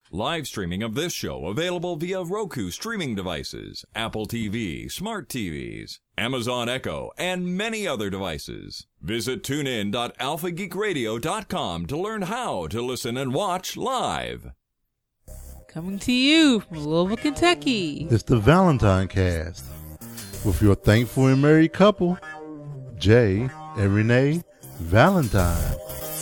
Live streaming of this show available via Roku streaming devices, Apple TV, smart TVs, Amazon Echo, and many other devices. Visit tunein.alphageekradio.com to learn how to listen and watch live. Coming to you from Louisville, Kentucky. It's the Valentine Cast with your thankful and married couple, Jay and Renee Valentine.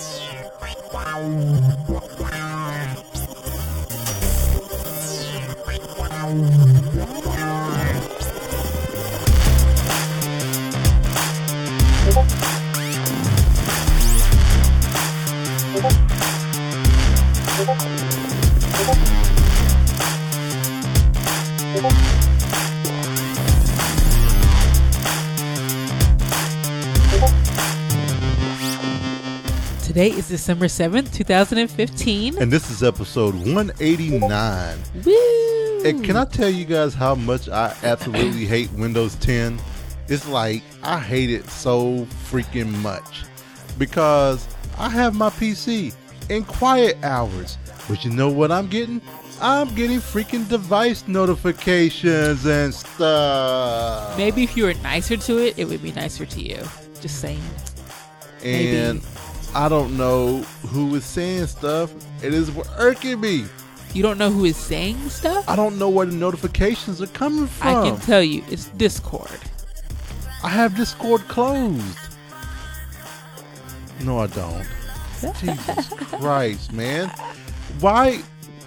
Today is December 7th, 2015. And this is episode 189. Woo! And can I tell you guys how much I absolutely hate Windows 10? It's like, I hate it so freaking much. Because I have my PC in quiet hours. But you know what I'm getting? I'm getting freaking device notifications and stuff. Maybe if you were nicer to it, it would be nicer to you. Just saying. And Maybe. I don't know who is saying stuff. It is irking me. You don't know who is saying stuff? I don't know where the notifications are coming from. I can tell you, it's Discord. I have Discord closed. No, I don't. Jesus Christ, man. Why?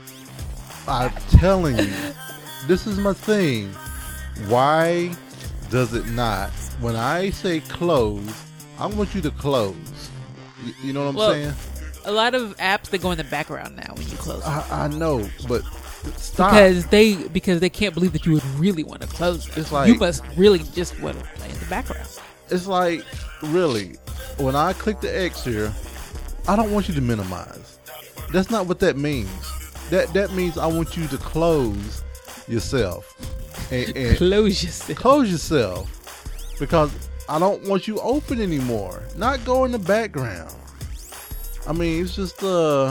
I'm telling you, this is my thing. Why does it not? When I say close, I want you to close. You know what I'm saying? A lot of apps that go in the background now when you close them. I know, but stop. Because they can't believe that you would really want to close them. It's like, you must really just want to play in the background. It's like, really, when I click the X here, I don't want you to minimize. That's not what that means. That means I want you to close yourself. And close yourself. Close yourself. Because I don't want you open anymore. Not go in the background. I mean, it's just,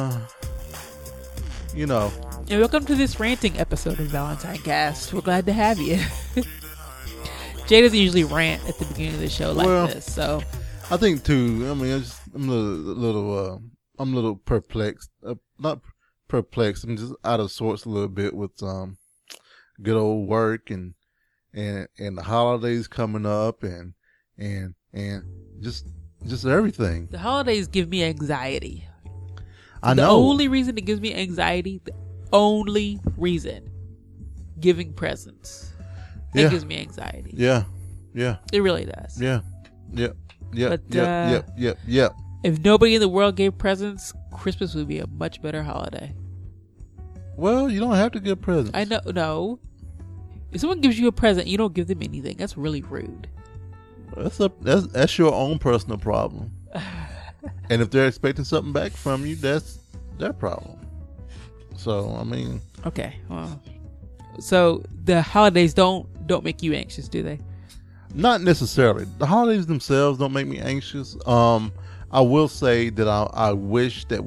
you know. And welcome to this ranting episode of Valentine Cast. We're glad to have you. Jay doesn't usually rant at the beginning of the show like this, so. I think too. I mean, I'm a little perplexed. Not perplexed. I'm just out of sorts a little bit with good old work and the holidays coming up and just everything. The holidays give me anxiety. I know. The only reason it gives me anxiety, giving presents. It gives me anxiety. Yeah. It really does. Yeah. Yep. If nobody in the world gave presents, Christmas would be a much better holiday. Well, you don't have to give presents. I know. No. If someone gives you a present, you don't give them anything. That's really rude. That's your own personal problem. And if they're expecting something back from you, that's their problem. So, I mean. Okay. Well, so the holidays don't make you anxious, do they? Not necessarily. The holidays themselves don't make me anxious. I will say that I wished that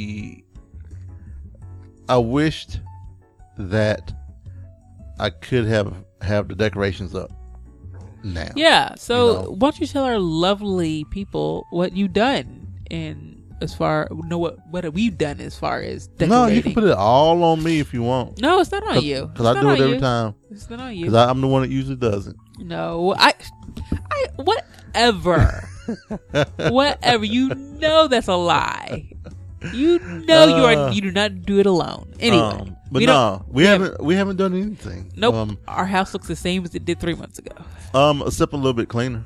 I could have the decorations up now. Yeah. So why don't you tell our lovely people what you've done what have we done as far as decorating? No, you can put it all on me if you want. No, it's not on you. Because I do it every time. It's not on you. Because I'm the one that usually does it. No, I whatever. Whatever. You know that's a lie. You know you do not do it alone. Anyway. But we haven't done anything. Nope. Our house looks the same as it did 3 months ago. Except a little bit cleaner.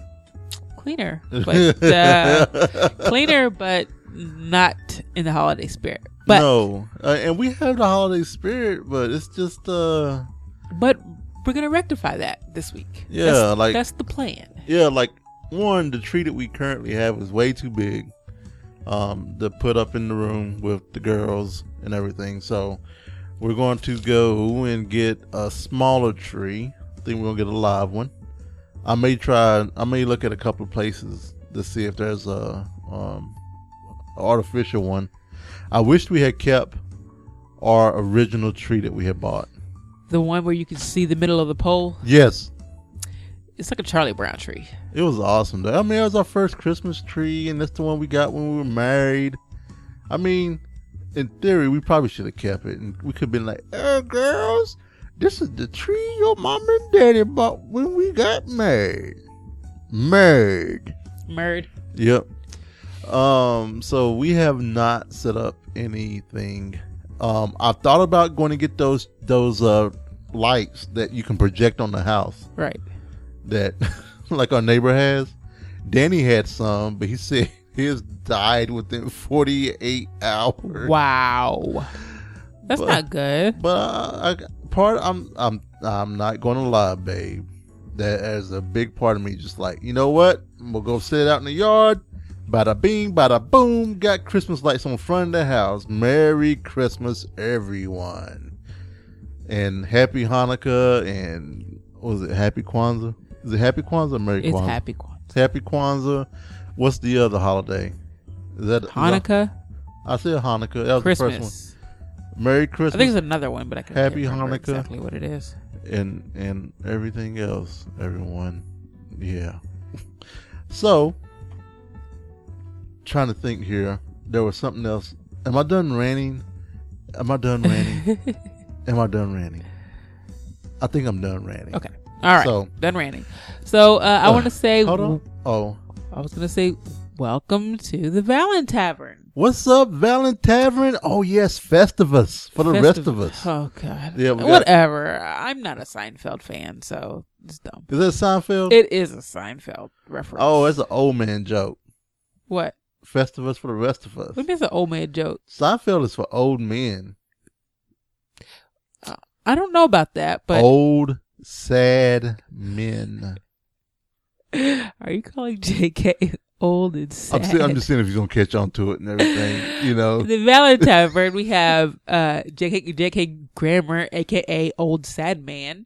But not in the holiday spirit. But no, and we have the holiday spirit, but it's just. But we're gonna rectify that this week. Yeah, that's the plan. Yeah, like the tree that we currently have is way too big, to put up in the room with the girls and everything. So we're going to go and get a smaller tree. I think we're gonna get a live one. I may look at a couple of places to see if there's a artificial one. I wished we had kept our original tree that we had bought. The one where you can see the middle of the pole. Yes. It's like a Charlie Brown tree. It was awesome, though. I mean, it was our first Christmas tree, and that's the one we got when we were married. I mean, in theory, we probably should have kept it, and we could have been like, "Oh, girls, this is the tree your mom and daddy bought when we got married." Married. Yep. So we have not set up anything. I thought about going to get those lights that you can project on the house. Right. That like our neighbor has. Danny had some, but he said his died within 48 hours. Wow. That's not good. But I'm not going to lie, babe. That is a big part of me. Just like, you know what? We'll go sit out in the yard. Bada bing, bada boom. Got Christmas lights on the front of the house. Merry Christmas, everyone. And Happy Hanukkah and what was it? Happy Kwanzaa? Is it Happy Kwanzaa or Merry Kwanzaa? It's Happy Kwanzaa. Happy Kwanzaa. What's the other holiday? Is that Hanukkah? I said Hanukkah. That was Christmas. the first one. Merry Christmas. I think it's another one, but I can't Happy remember Hanukkah. exactly what it is. And everything else, everyone. Yeah. So, trying to think here. There was something else. Am I done ranting? Am I done ranting? I think I'm done ranting. Okay. All right. So, done ranting. So, I want to say... Hold on. Oh. I was going to say, welcome to the Valen Tavern. What's up, Valen Tavern? Oh, yes, Festivus for the rest of us. Oh, God. Yeah, whatever. I'm not a Seinfeld fan, so it's dumb. Is that Seinfeld? It is a Seinfeld reference. Oh, it's an old man joke. What? Festivus for the rest of us. What is an old man joke? Seinfeld is for old men. I don't know about that, but... Old, sad men. Are you calling JK old and sad? I'm just saying if you're going to catch on to it and everything, you know. The Valen Tavern, we have JK Grammar, a.k.a. Old Sad Man.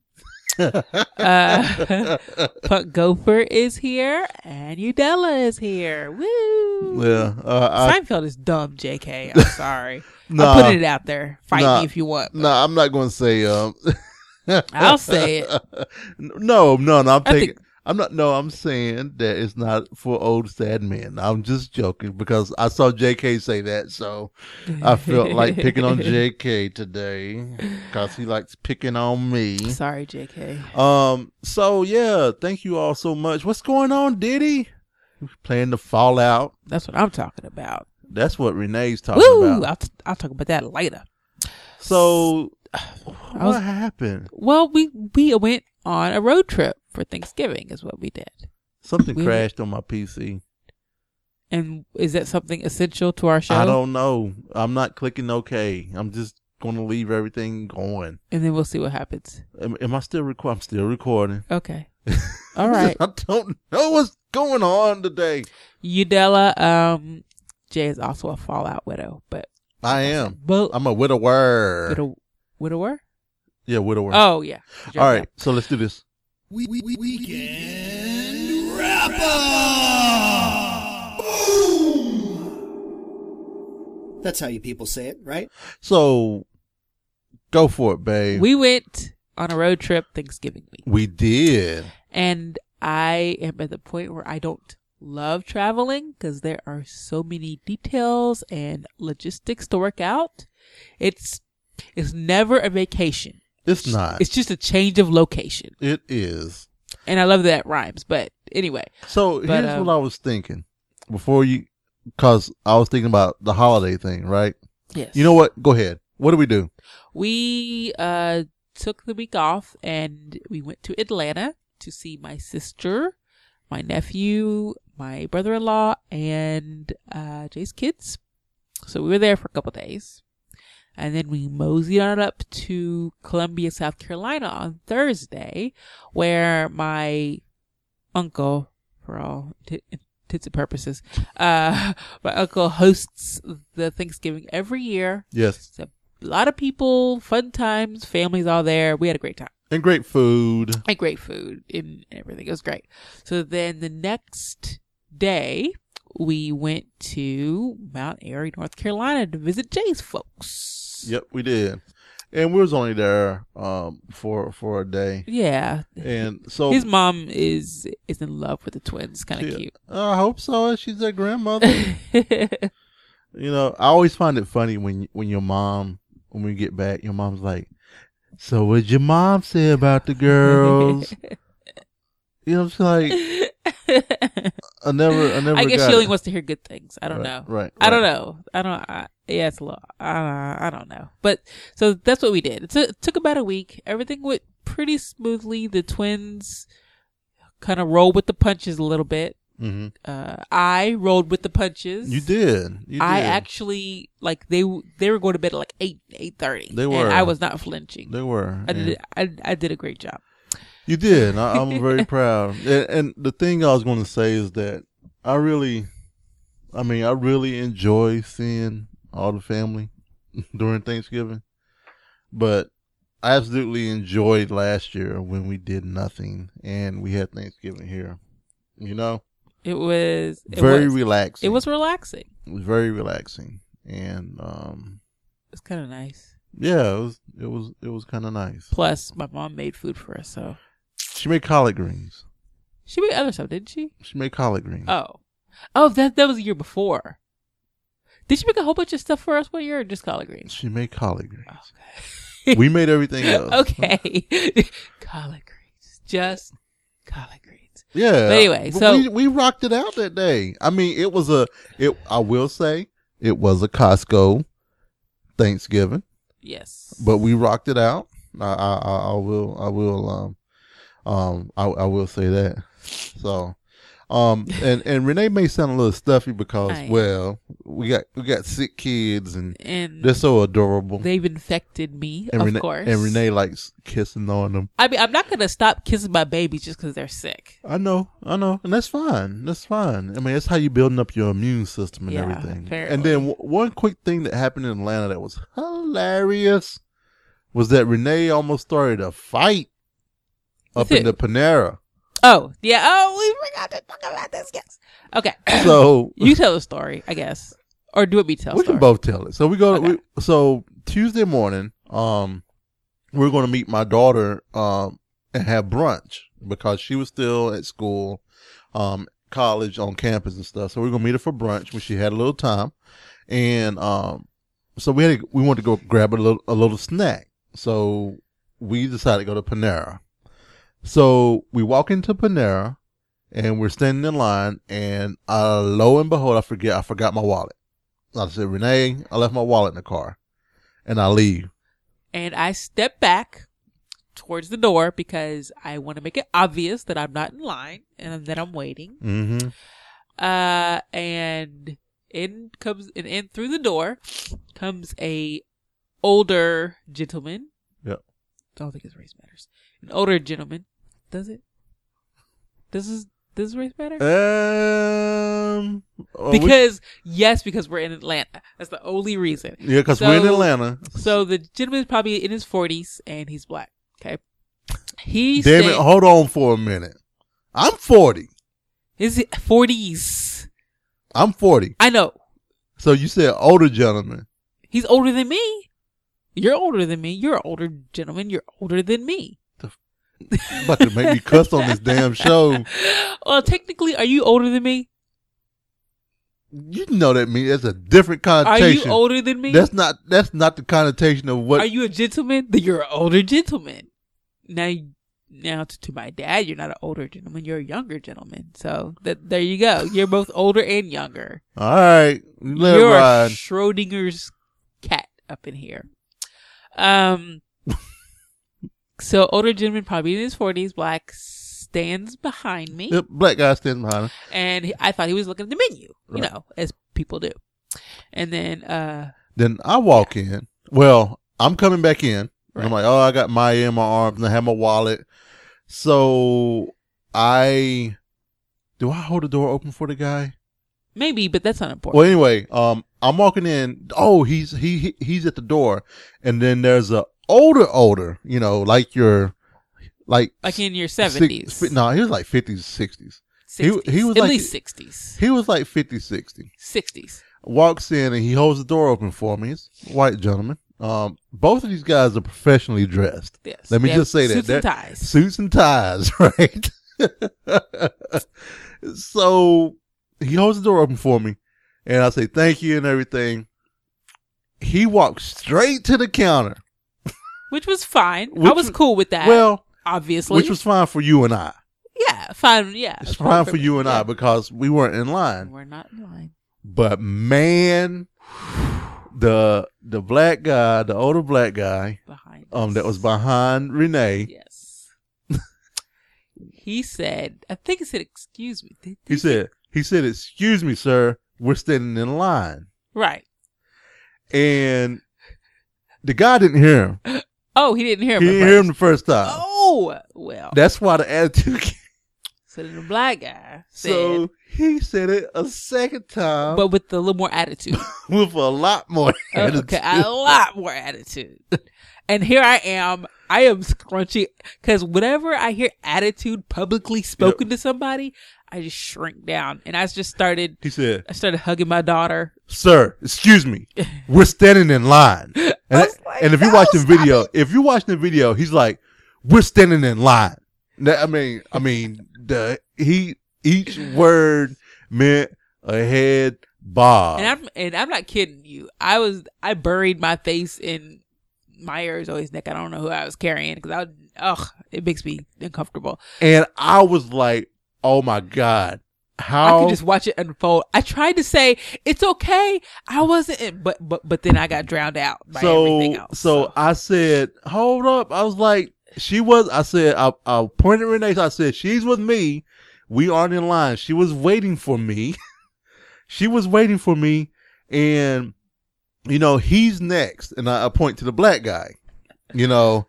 Punk Gopher is here, and Udella is here. Woo! Yeah, Seinfeld is dumb, JK. I'm sorry. Nah, I'm putting it out there. Fight me if you want. No, I'm not going to say. I'll say it. No. I'm saying that it's not for old sad men. I'm just joking because I saw JK say that, so I felt like picking on JK today because he likes picking on me. Sorry, JK. So yeah, thank you all so much. What's going on, Diddy? Playing the Fallout. That's what I'm talking about. That's what Renee's talking about. I'll talk about that later. So, what happened? Well, we went on a road trip for Thanksgiving is what we did. Something crashed on my PC. And is that something essential to our show? I don't know. I'm not clicking OK. I'm just going to leave everything going. And then we'll see what happens. Am I still recording? I'm still recording. Okay. All right. I don't know what's going on today. Udella, Jay is also a Fallout widow, but I am. I'm a widower. Widower? Yeah, widower. Oh, yeah. All right, so let's do this. Weekend Wrap Up! That's how you people say it, right? So, go for it, babe. We went on a road trip Thanksgiving week. We did. And I am at the point where I don't love traveling because there are so many details and logistics to work out. It's never a vacation. It's not. It's just a change of location. It is. And I love that it rhymes, but anyway. So here's what I was thinking because I was thinking about the holiday thing, right? Yes. You know what? Go ahead. What do we do? We took the week off and we went to Atlanta to see my sister, my nephew, my brother-in-law, and Jay's kids. So we were there for a couple days. And then we moseyed on up to Columbia, South Carolina on Thursday, where my uncle, for all intents and purposes, my uncle hosts the Thanksgiving every year. Yes. So a lot of people, fun times, families all there. We had a great time. And great food. And great food and everything. It was great. So then the next day, we went to Mount Airy, North Carolina to visit Jay's folks. Yep, we did. And we was only there for a day. Yeah. And so His mom is in love with the twins. Kind of cute. I hope so. She's their grandmother. You know, I always find it funny when your mom, when we get back, your mom's like, "So what'd your mom say about the girls?" You know, it's like I never. I guess got she only it. wants to hear good things. I don't know. Right. I don't know. Yeah, it's a lot. I don't know. But so that's what we did. It took about a week. Everything went pretty smoothly. The twins kind of rolled with the punches a little bit. Mm-hmm. I rolled with the punches. You did. I actually they were going to bed at like 8:30. They were. And I was not flinching. They were. I did a great job. You did. I'm very proud. And the thing I was going to say is that I really enjoy seeing all the family during Thanksgiving, but I absolutely enjoyed last year when we did nothing and we had Thanksgiving here. You know, It was relaxing. It was relaxing. It was very relaxing, and It's kind of nice. yeah, it was kind of nice. Plus, my mom made food for us, so She made collard greens. she made other stuff, didn't she? She made collard greens. Oh, that was the year before. Did she make a whole bunch of stuff for us one year, or just collard greens? She made collard greens. Okay. We made everything else. Okay, collard greens, just collard greens. Yeah. But anyway, But so- we rocked it out that day. I mean, I will say it was a Costco Thanksgiving, Yes, but we rocked it out. I will say that. So, and Renee may sound a little stuffy because, well, we got sick kids and they're so adorable. They've infected me, and of Renee, course. And Renee likes kissing on them. I mean, I'm not going to stop kissing my babies just because they're sick. I know, and that's fine. That's fine. I mean, that's how you building up your immune system and everything. Apparently. And then one quick thing that happened in Atlanta that was hilarious was that Renee almost started a fight up in the Panera. Oh, yeah. Oh, we forgot to talk about this. Yes. Okay. So You tell the story, I guess. Or do it me tell the we story? can both tell it. So we go. Okay. So Tuesday morning, we're going to meet my daughter and have brunch because she was still at school, college on campus and stuff. So we're gonna meet her for brunch when she had a little time, and so we wanted to go grab a little snack. So we decided to go to Panera. So we walk into Panera and we're standing in line, and lo and behold, I forgot my wallet. I said, Renee, I left my wallet in the car, and I leave. And I step back towards the door because I want to make it obvious that I'm not in line and that I'm waiting. Mm-hmm. And in through the door comes a older gentleman. Yep. I don't think his race matters. An older gentleman. Does it? Does race matter? Because we're in Atlanta. That's the only reason. Yeah, because we're in Atlanta. So the gentleman is probably in his 40s and he's black. Okay. Damn it, hold on for a minute. I'm 40. Is it 40s? I'm 40. I know. So you said older gentleman. He's older than me. You're older than me. You're an older gentleman. You're older than me. About to make me cuss on this damn show. Well, technically, are you older than me? You know that means that's a different connotation. Are you older than me? That's not the connotation of what. Are you a gentleman? Then you're an older gentleman. Now to my dad, you're not an older gentleman. You're a younger gentleman. So there you go. You're both older and younger. All right, let you're it ride. Schrodinger's cat up in here. So older gentleman, probably in his 40s, black, stands behind me. Yep, black guy standing behind him. And I thought he was looking at the menu, you know, as people do. And then I walk in. Well, I'm coming back in. Right. I'm like, oh, I got Maya in my arms and I have my wallet. So do I hold the door open for the guy? Maybe, but that's not important. Well, anyway, I'm walking in. Oh, he's at the door, and then there's a older, you know, like in your 70s. No, he was like 50s, 60s. 60s. He was at like, least 60s. He was like 50, 60. 60s. Walks in and he holds the door open for me. He's a white gentleman, Both of these guys are professionally dressed. Yes. Let me They have just say that. suits and They're- ties. Suits and ties, right? So he holds the door open for me, and I say thank you and everything. He walked straight to the counter. Which was fine. I Which was was- cool with that. Well, obviously. which was fine for you and I. yeah, fine. Yeah. It's fine for you and I because we weren't in line. We're not in line. But man, the black guy, the older black guy, Behind that was behind Renee. Yes. He said, I think he said, excuse me. He said, "Excuse me, sir, we're standing in line." Right. And the guy didn't hear him. Oh, he didn't hear He him. didn't hear him the first time. Oh, well. That's why the attitude came. So then the black guy said, So he said it a second time, but with a little more attitude. with a lot more attitude. Okay, a lot more attitude. And here I am scrunchy, because whenever I hear attitude publicly spoken to somebody, I just shrink down. And I started He said, hugging my daughter. "Sir, excuse me, we're standing in line." And, was like, and if you "No, watch the stop video, he's like, "We're standing in line." I mean, each word meant a head bob. And I'm not kidding you. I buried my face in Myers' neck. I don't know who I was carrying because it makes me uncomfortable. And I was like, "Oh my God, I how?" could just watch it unfold. I tried to say it's okay. I wasn't, but then I got drowned out by everything else. So I said, "Hold up." I was like, I pointed at Renee. I said, "She's with me. We aren't in line." She was waiting for me. And, he's next. And I point to the black guy, and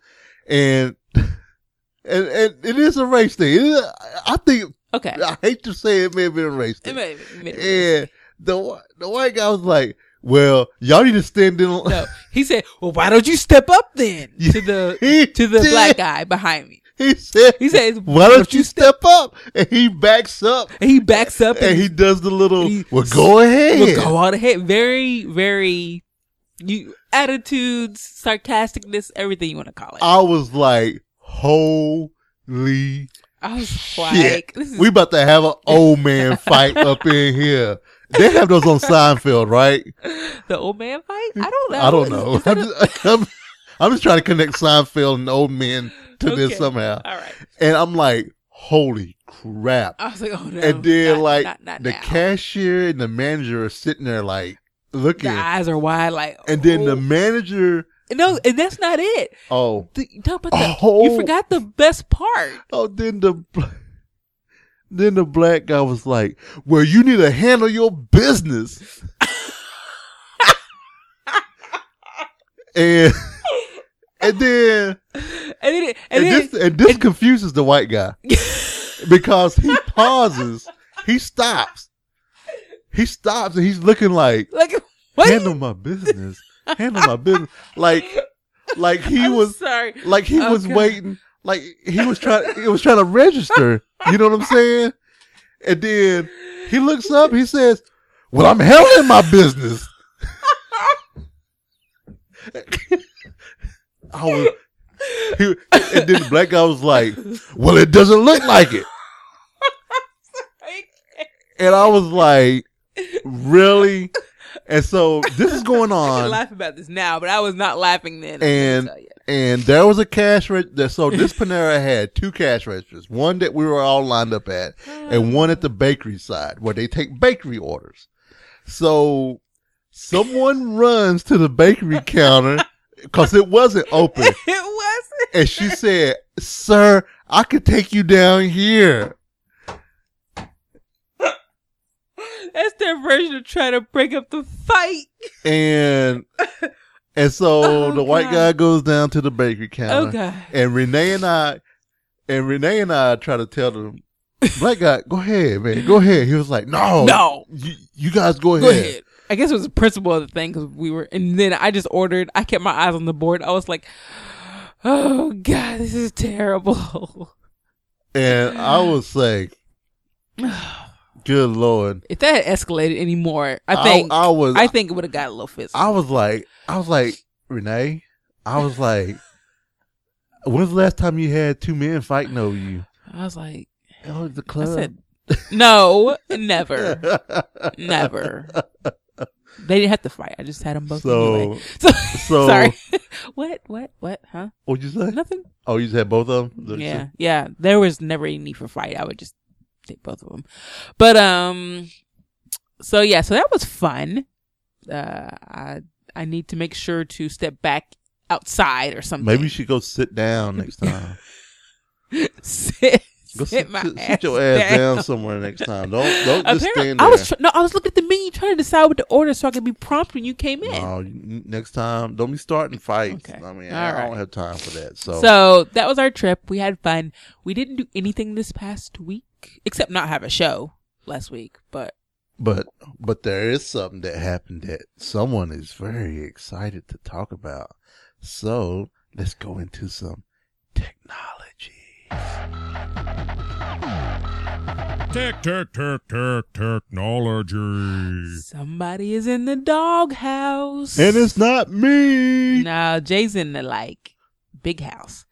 it is a race thing. I think, okay, I hate to say it may have been a race thing. it may- And the white guy was like, "Well, y'all need to stand in." no. He said, "Well, why don't you step up then to the He did. black guy behind me?" He said, "Why don't you step up?" And he backs up. And he backs up And he does the little, he- "Well, go ahead." We'll go on ahead. Very, very attitudes, sarcasticness, everything you want to call it. I was like, "Holy I was shit. like, this is We about to have an old man fight up in here." They have those on Seinfeld, right? the old man fight? I don't know. I don't know. Is that I'm just trying to connect Seinfeld and old men to this Okay. somehow. All right. And I'm like, "Holy crap." I was like, oh no. And then not the now. cashier and the manager are sitting there like looking. The eyes are wide, like, And then oh. the manager, No, and that's not it. oh, Talk about Oh. you forgot the best part. then the black guy was like, "Well, you need to handle your business." and then this confuses the white guy because he pauses, he stops, and he's looking like, like what? "Handle my business, handle my business," like he I'm was. sorry. Like he Oh, was God. waiting, like he was trying to register. You know what I'm saying? And then he looks up, he says, "Well, I'm handling my business." And then the black guy was like, "Well, it doesn't look like it." And I was like, "Really?" And so this is going I on. can laugh about this now, but I was not laughing then. And there was a cash register. So this Panera had two cash registers, one that we were all lined up at and one at the bakery side where they take bakery orders. So someone runs to the bakery counter because it wasn't open. It wasn't. And she said, "Sir, I could take you down here." That's their version of trying to break up the fight. And so Oh, the white God. guy goes down to the bakery counter. Oh God. And Renee and I try to tell the black guy, "Go ahead, man. Go ahead." He was like, No. You guys go ahead. Go ahead. I guess it was the principle of the thing because and then I just ordered. I kept my eyes on the board. I was like, "Oh God, this is terrible." And I was like, good Lord. If that had escalated anymore, I think I was it would have got a little physical. I was like, Renee, I was like, when's the last time you had two men fighting over you? I was like, Oh, the I club. said, no, never, never. They didn't have to fight. I just had them both anyway. So sorry. What? Huh? What'd you say? Nothing. Oh, you just had both of them? Yeah. There was never any need for fight. I would just take both of them. But so that was fun. I need to make sure to step back outside or something. Maybe you should go sit down next time. sit Sit ass your ass down somewhere next time. Don't just stand there. I was looking at the menu trying to decide what to order so I could be prompt when you came in. No, next time, don't be starting fights. Okay. I mean, All I right. don't have time for that. So that was our trip. We had fun. We didn't do anything this past week except not have a show last week, but there is something that happened that someone is very excited to talk about. So let's go into some technology. Technology. somebody is in the doghouse. And it's not me. No, Jay's in the big house.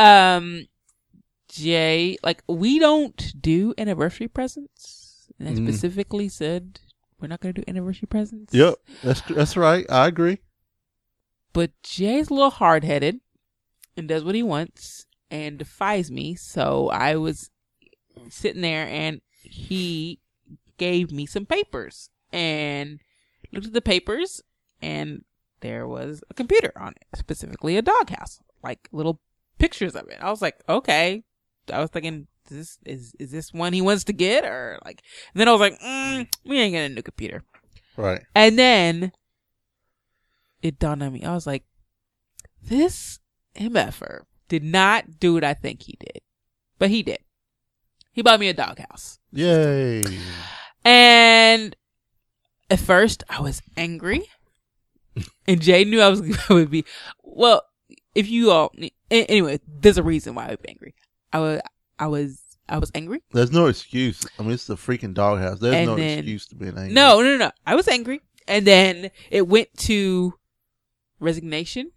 Jay, we don't do anniversary presents. And I specifically said we're not going to do anniversary presents. Yep, that's right. I agree. But Jay's a little hard-headed and does what he wants and defies me. So I was sitting there and he gave me some papers and looked at the papers and there was a computer on it, specifically a doghouse, little pictures of it. I was like, okay. I was thinking, is this one he wants to get or and then I was like, we ain't getting a new computer. Right. And then it dawned on me. I was like, this MFer did not do what I think he did. But he did. He bought me a doghouse. Yay. And at first I was angry. And Jay knew I would be. Well, if you all anyway, there's a reason why I would be angry. I was angry. There's no excuse. I mean, it's the freaking doghouse. There's no excuse to being angry. No. I was angry. And then it went to resignation.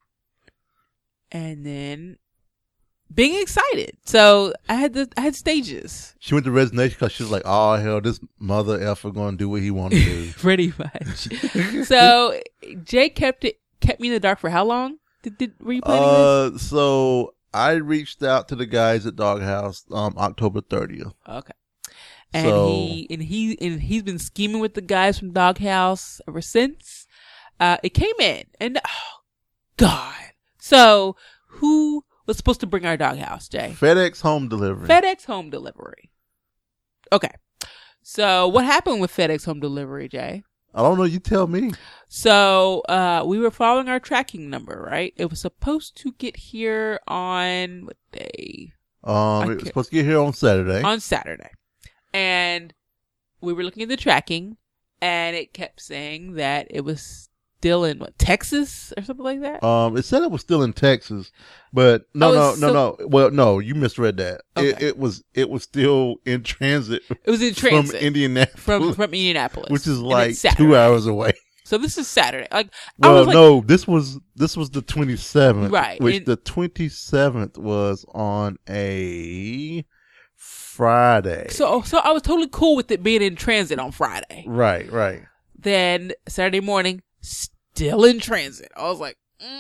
And then being excited. So I had stages. She went to resignation because she was like, oh, hell, this mother effer going to do what he wanted to do. Pretty much. So Jay kept me in the dark for how long? Were you planning this? So I reached out to the guys at Doghouse October 30th. Okay. And he's been scheming with the guys from Doghouse ever since. It came in and God. So who was supposed to bring our doghouse, Jay? FedEx home delivery. FedEx home delivery. Okay. So what happened with FedEx home delivery, Jay? I don't know. You tell me. So we were following our tracking number, right? It was supposed to get here on what day? It was supposed to get here on Saturday. On Saturday. And we were looking at the tracking and it kept saying that it was still in Texas or something like that? It said it was still in Texas, but no. Well, no, you misread that. Okay. It was still in transit. It was in transit from Indianapolis, from Indianapolis, which is and it's 2 hours away. So this is Saturday. No, this was the 27th, right? Which the 27th was on a Friday. So I was totally cool with it being in transit on Friday. Right. Then Saturday morning, still in transit. I was like,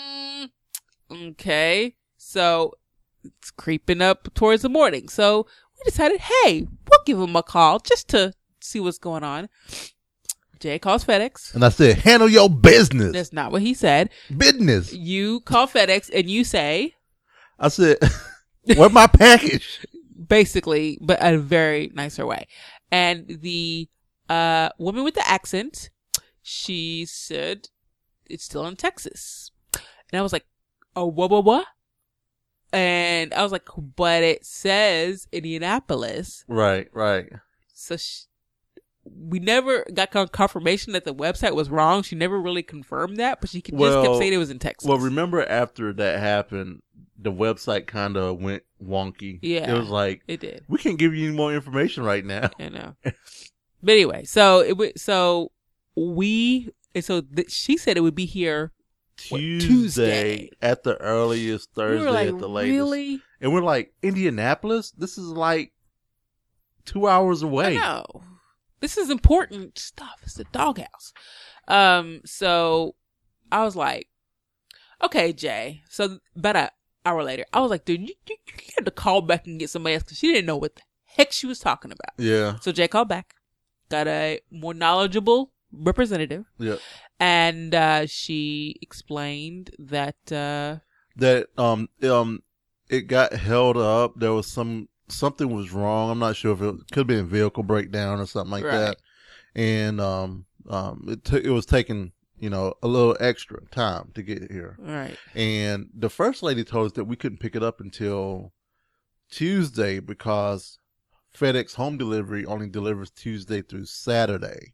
okay. So it's creeping up towards the morning. So we decided, hey, we'll give them a call just to see what's going on. Jay calls FedEx. And I said, handle your business. That's not what he said. Business. You call FedEx and you say, I said, where's my package? Basically, but in a very nicer way. And the woman with the accent, she said, it's still in Texas. And I was like, oh, what? And I was like, but it says Indianapolis. Right. So we never got confirmation that the website was wrong. She never really confirmed that, but she just kept saying it was in Texas. Well, remember after that happened, the website kind of went wonky. Yeah. It was like, it did. We can't give you any more information right now. I know. But anyway, she said it would be here Tuesday at the earliest, Thursday We were like, at the latest. really? And we're like, Indianapolis? This is like 2 hours away. I know. This is important stuff. It's the doghouse. So I was like, okay, Jay. So about an hour later, I was like, dude, you had to call back and get somebody else because she didn't know what the heck she was talking about. Yeah. So Jay called back, got a more knowledgeable representative. Yeah. And she explained that it got held up. There was something was wrong. I'm not sure if it could have been a vehicle breakdown or something like that. And it was taking, a little extra time to get here. Right. And the first lady told us that we couldn't pick it up until Tuesday because FedEx home delivery only delivers Tuesday through Saturday.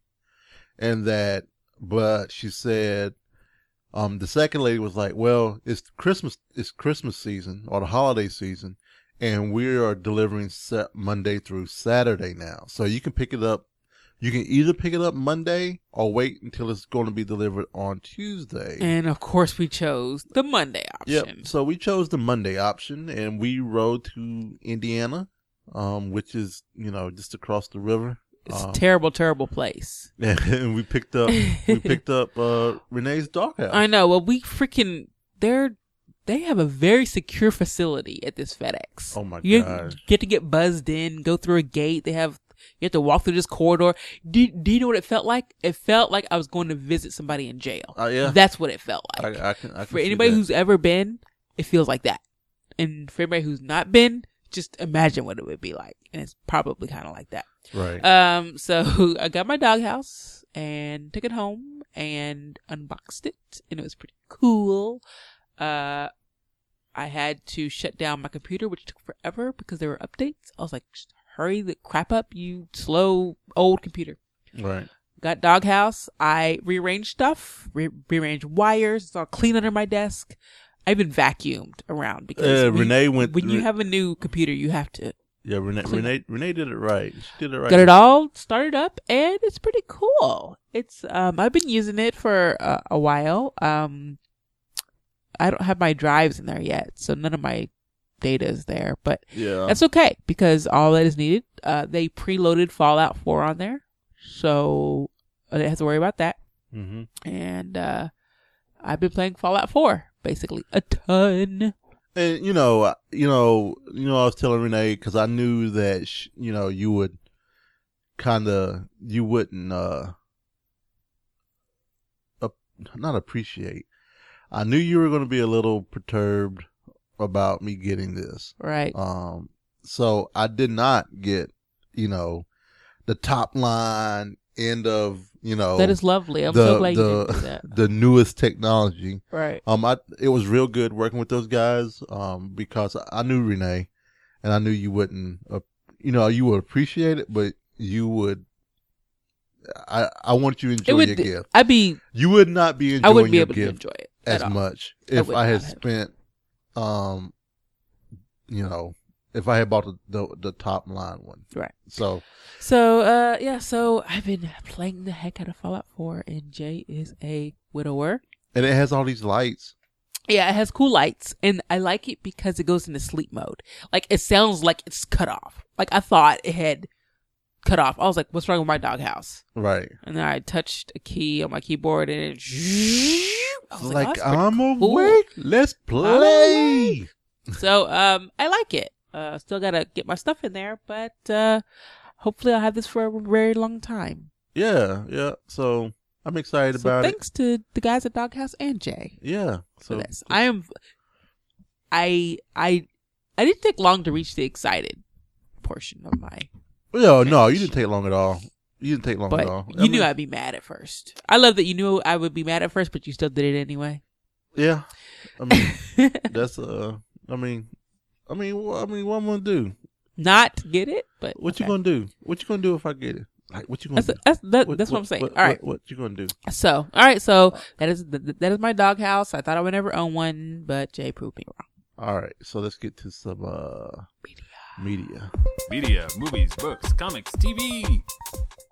But she said, the second lady was like, well, it's Christmas season or the holiday season, and we are delivering Monday through Saturday now. So you can pick it up. You can either pick it up Monday or wait until it's going to be delivered on Tuesday. And of course we chose the Monday option. Yep. So we chose the Monday option and we rode to Indiana, which is, just across the river. It's a terrible, terrible place. And we picked up Renee's doghouse. I know. Well, they have a very secure facility at this FedEx. Oh my You God. get to get buzzed in, go through a gate. You have to walk through this corridor. Do you know what it felt like? It felt like I was going to visit somebody in jail. Yeah. That's what it felt like. I can For see anybody that. who's ever been, it feels like that. And for everybody who's not been, just imagine what it would be like. And it's probably kind of like that. Right. So I got my doghouse and took it home and unboxed it, and it was pretty cool. I had to shut down my computer, which took forever because there were updates. I was like, just hurry the crap up, you slow old computer. Right. Got doghouse. I rearranged stuff, rearranged wires. It's all clean under my desk. I even vacuumed around because Renee when you have a new computer, you have to. Yeah, Renee did it right. She did it right. Got it all started up, and it's pretty cool. It's I've been using it for a while. I don't have my drives in there yet, so none of my data is there, but that's okay because all that is needed. They preloaded Fallout 4 on there, so I didn't have to worry about that. Mm-hmm. And I've been playing Fallout 4 basically a ton. And I was telling Renee because I knew that you would you wouldn't not appreciate. I knew you were going to be a little perturbed about me getting this. Right. So I did not get, the top line end of, that is lovely. I'm so glad you didn't do that. The newest technology. Right. It was real good working with those guys, because I knew Renee and I knew you wouldn't, you would appreciate it, but you would, I want you to enjoy your gift. You would not be enjoying I wouldn't be your able to gift enjoy it as much if I had spent, if I had bought the top line one. Right. So I've been playing the heck out of Fallout 4, and Jay is a widower. And it has all these lights. Yeah, it has cool lights, and I like it because it goes into sleep mode. Like, it sounds like it's cut off. Like, I thought it had cut off. I was like, what's wrong with my doghouse? Right. And then I touched a key on my keyboard, and it... I was like, oh, I'm cool. awake. Let's play. So, I like it. Still gotta get my stuff in there, but hopefully I'll have this for a very long time. Yeah. So I'm excited about it. Thanks to the guys at Doghouse and Jay. Yeah. So for this. I didn't take long to reach the excited portion of my. No, you didn't take long at all. At all. You knew I'd be mad at first. I love that you knew I would be mad at first, but you still did it anyway. Yeah. I mean, that's I mean, what I'm gonna do? Not get it, but what you gonna do? What you gonna do if I get it? Like, what you gonna do? That's what I'm saying. All right, what you gonna do? So, all right, so that is my doghouse. I thought I would never own one, but Jay proved me wrong. All right, so let's get to some media, movies, books, comics, TV.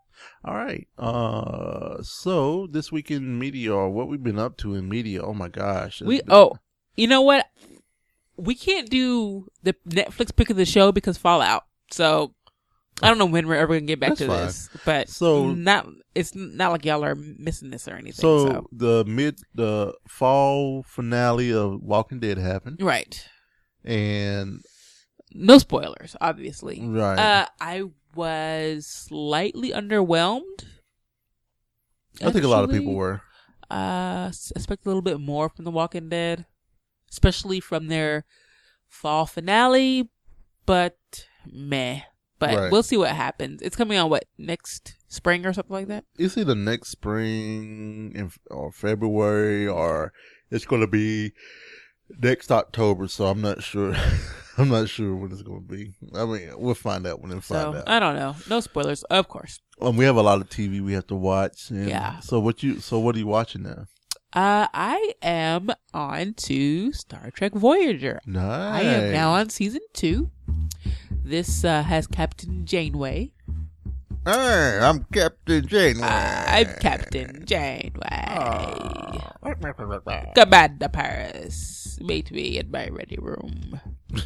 All right. So this week in media, or what we've been up to in media. Oh my gosh. You know what? We can't do the Netflix pick of the show because Fallout. So I don't know when we're ever gonna get back That's to fine. this. But So- it's not like y'all are missing this or anything. So the fall finale of Walking Dead happened, Right. and No spoilers, obviously. right. I was slightly underwhelmed. I think a lot of actually. people were. Expect a little bit more from The Walking Dead, especially from their fall finale, but meh. But Right. we'll see what happens. It's coming on next spring or something like that? It's either next spring or February, or it's going to be next October. So I'm not sure. I'm not sure when it's going to be. I mean, we'll find out when we find So out. I don't know. No spoilers, of course. We have a lot of TV we have to watch. And Yeah. So what are you watching now? I am on to Star Trek Voyager. Nice. I am now on season 2. This has Captain Janeway. Hey, I'm Captain Janeway. I'm Captain Janeway. Command the Paris. Meet me in my ready room.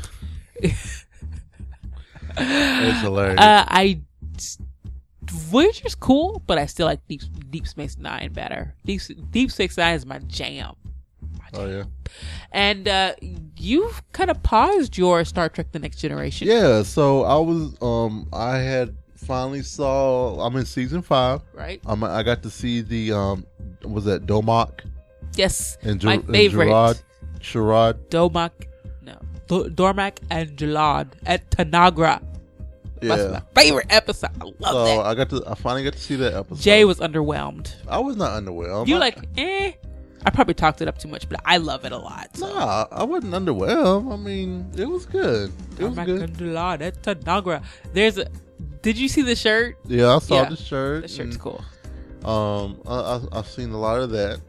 It's hilarious. Voyager's cool, but I still like Deep Space Nine better. Deep Space Nine is my jam. Oh yeah. And you've kind of paused your Star Trek: The Next Generation. Yeah. So I was I had finally saw. I'm in season 5. Right. I got to see the was that Domak Yes. and my favorite. Sherrod. Domak. No. Dormak and Jalad at Tanagra. That's Yeah. my favorite episode. I love that. I finally got to see that episode. Jay was underwhelmed. I was not underwhelmed. You I probably talked it up too much, but I love it a lot. So. Nah, I wasn't underwhelmed. I mean, it was good. It was good. Did you see the shirt? Yeah, I saw Yeah, the shirt. The shirt's and, cool. I've seen a lot of that.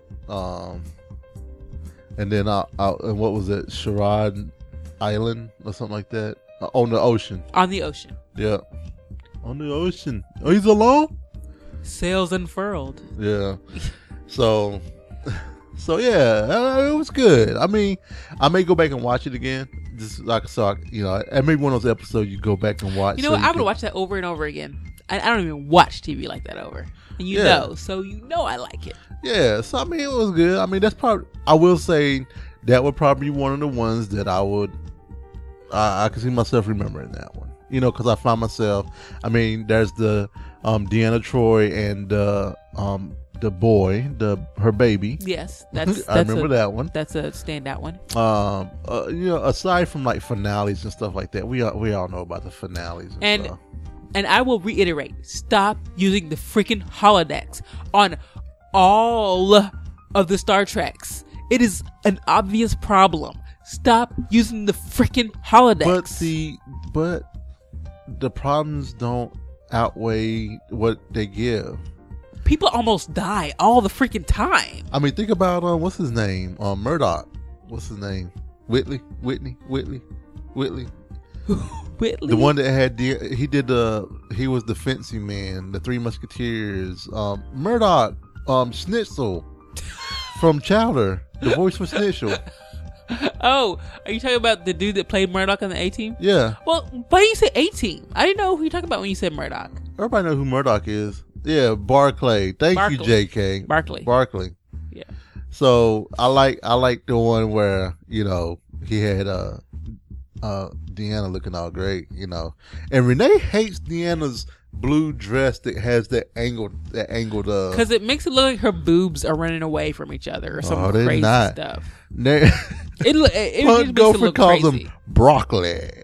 And then and what was it? Sherrod Island or something like that. On the ocean. On the ocean. Yeah. On the ocean. Oh, he's alone? Sails unfurled. Yeah. So yeah, it was good. I mean, I may go back and watch it again. Just like and maybe one of those episodes you go back and watch. You know what? I'm gonna watch that over and over again. I don't even watch TV like that over. And you know I like it. Yeah, so I mean, it was good. I mean, that's probably, I will say that would probably be one of the ones that I could see myself remembering that one. You know, because I find myself, I mean, there's the Deanna Troi and the boy, her baby. Yes, that's I remember that one. That's a standout one. Aside from like finales and stuff like that, we all know about the finales and stuff. And I will reiterate, stop using the freaking holodecks on all of the Star Treks. It is an obvious problem. Stop using the freaking holodecks. But the problems don't outweigh what they give. People almost die all the freaking time. I mean, think about what's his name? Murdoch. What's his name? Whitley. Whitley? The one that had he was the fencing man, the Three Musketeers. Murdoch, Schnitzel from Chowder, the voice for Schnitzel. Oh, are you talking about the dude that played Murdoch on the A-Team? Yeah. Well, why do you say A-Team? I didn't know who you're talking about when you said Murdoch. Everybody know who Murdoch is. Yeah, Barclay. Thank you, JK. Barclay. Yeah. So I like the one where, you know, he had Deanna looking all great, you know. And Renee hates Deanna's blue dress that has that angled because it makes it look like her boobs are running away from each other or some they're crazy not. stuff. Punk It makes it Gopher look calls crazy. them broccoli.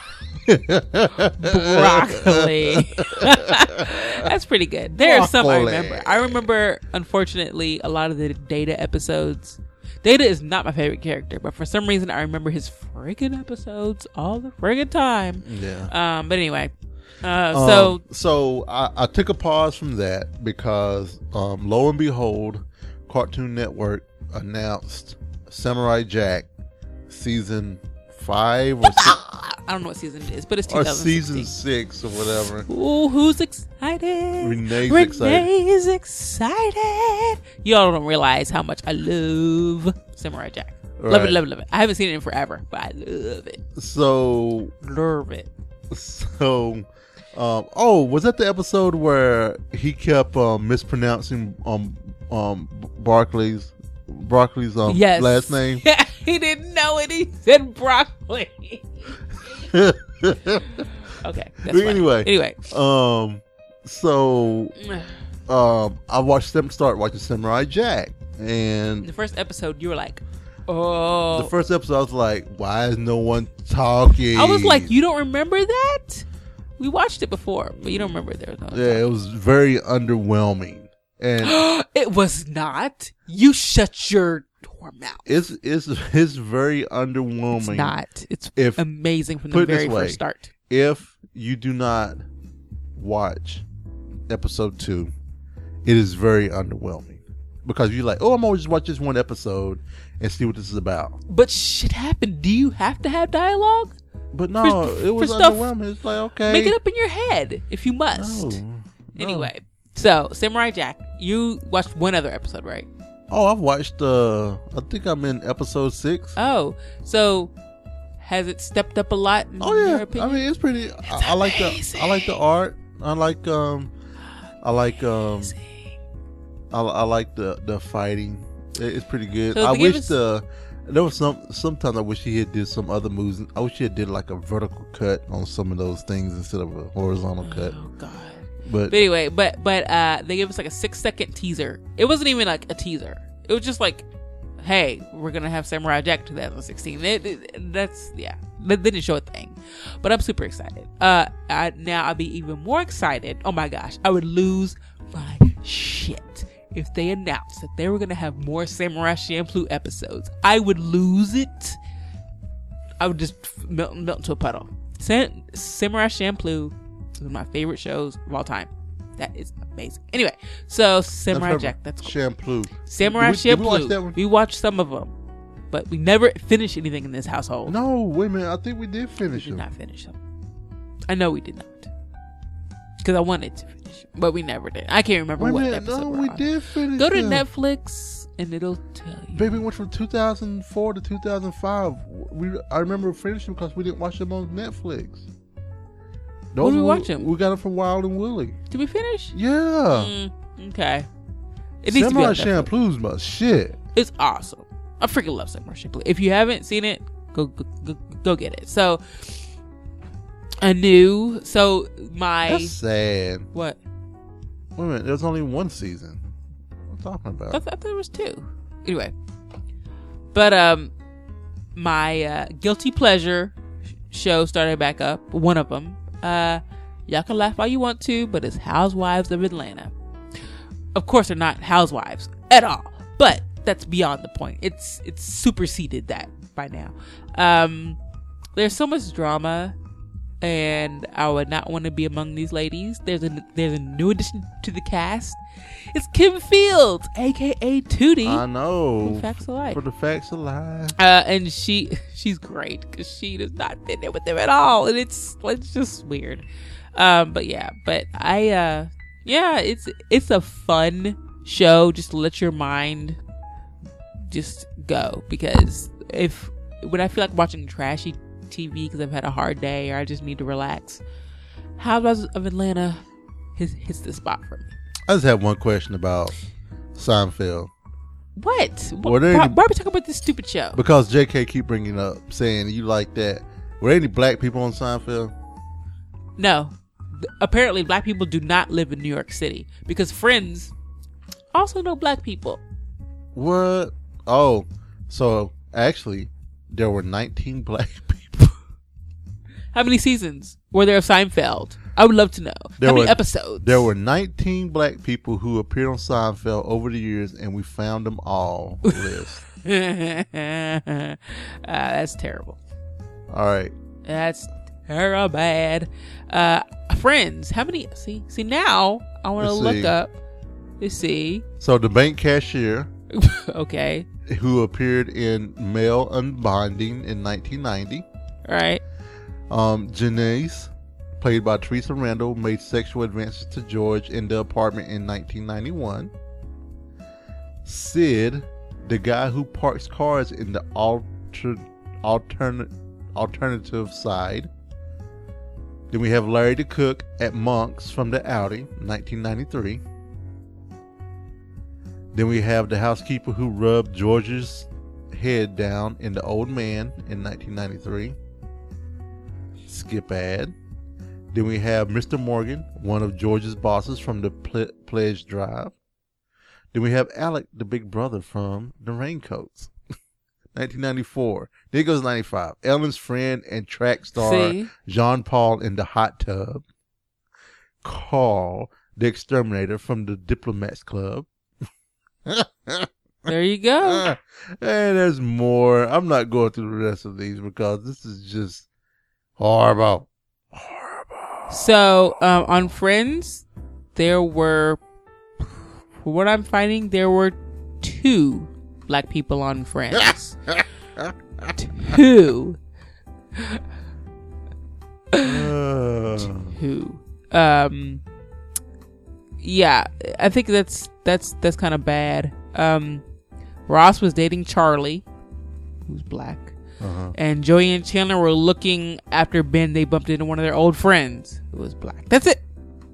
Broccoli. That's pretty good. There are some I Broccoli. remember. I remember, unfortunately, a lot of the Data episodes. Data is not my favorite character, but for some reason I remember his friggin' episodes all the friggin' time. Yeah. But anyway. So I took a pause from that because lo and behold, Cartoon Network announced Samurai Jack season 5 or 6. I don't know what season it is, but it's or 2016. season 6 or whatever. Ooh, who's excited? Renee's excited. Y'all don't realize how much I love Samurai Jack. Love Right. it, love it, love it. I haven't seen it in forever, but I love it. So, Love it. was that the episode where he kept mispronouncing Barkley's Yes. last name? He didn't know it. He said broccoli. Okay. That's Anyway. Anyway. So I started watching Samurai Jack, and The first episode, you were like, oh. the first episode I was like, why is no one talking? I was like, you don't remember that? We watched it before, but you don't remember there was no yeah, it was very underwhelming, and It was not. You shut your whore mouth. it's very underwhelming. It's not. It's If- amazing from put the it this very way. first start. If you do not watch episode 2, it is very underwhelming because you're like, oh, I'm gonna just watch this one episode and see what this is about. But shit happened. Do you have to have dialogue? But no, For it was stuff- underwhelming. It's like, okay, Make it up in your head if you must. No. Anyway, so Samurai Jack, you watched one other episode, right? Oh, I've watched. I think I'm in episode 6. Oh, so has it stepped up a lot in Oh your yeah, opinion? I mean it's pretty. I like the art. I like I like the fighting. It's pretty good. So I to give wish us- there was sometimes I wish he had did some other moves. I wish he had did like a vertical cut on some of those things instead of a horizontal cut. Oh God. But But anyway, but they gave us like a 6-second teaser. It wasn't even like a teaser. It was just like, hey, we're gonna have Samurai Jack 2016. That's yeah. They didn't show a thing, but I'm super excited. Now I'll be even more excited. Oh my gosh, I would lose my shit if they announced that they were gonna have more Samurai Champloo episodes. I would lose it. I would just melt into a puddle. Samurai Champloo is one of my favorite shows of all time. That is amazing. Anyway, so Samurai Jack, that's cool. Shampoo. Samurai Did we watch that Champloo. one? We watched some of them, but we never finished anything in this household. No, wait a minute. I think we did we finish did it. not finish them. I know we did not, because I wanted to finish, but we never did. I can't remember Wait a what minute. episode No, we're we on. did finish. Go to them. Netflix and it'll tell you. Baby, we went from 2004 to 2005. I remember finishing because we didn't watch them on Netflix. Where did we watch them? We got them from Wild and Willie. Did we finish? Yeah. Okay. It needs Samurai to be on Netflix. Champloo's my shit. It's awesome. I freaking love Samurai Champloo. If you haven't seen it, go get it. So I knew. So my That's sad. what? Wait a minute. There's only one season. What am I talking about? I thought there was 2. Anyway, but my guilty pleasure show started back up. One of them. Y'all can laugh all you want to, but it's Housewives of Atlanta. Of course, they're not housewives at all, but that's beyond the point. It's superseded that by now. There's so much drama, and I would not want to be among these ladies. There's a new addition to the cast. It's Kim Fields, aka Tootie, I know. from Facts of Life. For the Facts of Life. And she's great because she does not fit in with them at all, and it's just weird. But it's a fun show just to let your mind just go, because when I feel like watching trashy TV because I've had a hard day or I just need to relax, Housewives of Atlanta hits the spot for me. I just have one question about Seinfeld. What? Were there Why any- are we talking about this stupid show? Because JK keep bringing up, saying you like that. Were there any black people on Seinfeld? No. Apparently, black people do not live in New York City because Friends also know black people. What? Oh, so actually, there were 19 black people. How many seasons were there of Seinfeld? I would love to know. How many episodes? There were 19 black people who appeared on Seinfeld over the years, and we found them all. List. That's terrible. All right. That's terrible bad. Friends. How many? See now I want to Let's look see. up to see. So the bank cashier Okay. who appeared in Mail Unbinding in 1990. All right. Janice, played by Teresa Randall, made sexual advances to George in the apartment in 1991. Sid, the guy who parks cars in the alternative side. Then we have Larry the cook at Monk's from the Audi, 1993. Then we have the housekeeper who rubbed George's head down in The Old Man in 1993. Skip ad. Then we have Mr. Morgan, one of George's bosses from the Pledge Drive. Then we have Alec, the big brother from The Raincoats, 1994. Then it goes 95. Ellen's friend and track star Jean Paul in The Hot Tub. Carl, the exterminator from The Diplomats Club. There you go. And there's more. I'm not going through the rest of these because this is just horrible. So, on Friends, there were, for what I'm finding, there were 2 black people on Friends. 2. 2. Yeah, I think that's kind of bad. Ross was dating Charlie, who's black. And Joey and Chandler were looking after Ben. They bumped into one of their old friends who was black. That's it.